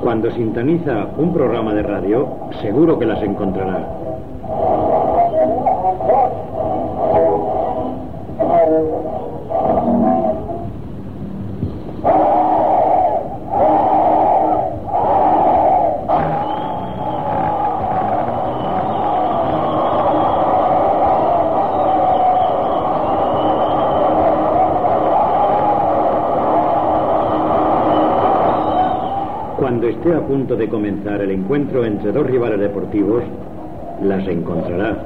Cuando sintoniza un programa de radio, seguro que las encontrará. Cuando esté a punto de comenzar el encuentro entre dos rivales deportivos, las encontrará.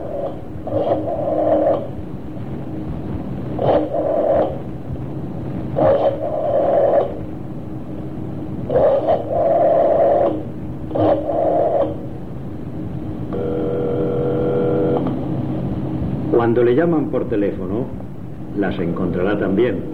Cuando le llaman por teléfono, las encontrará también.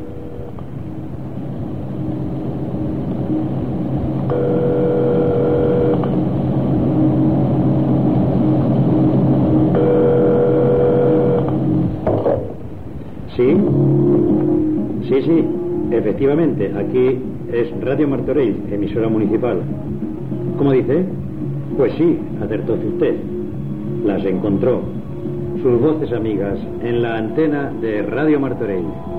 Sí, efectivamente, aquí es Radio Martorell, emisora municipal. ¿Cómo dice? Pues sí, acertó usted. Las encontró, sus voces amigas, en la antena de Radio Martorell.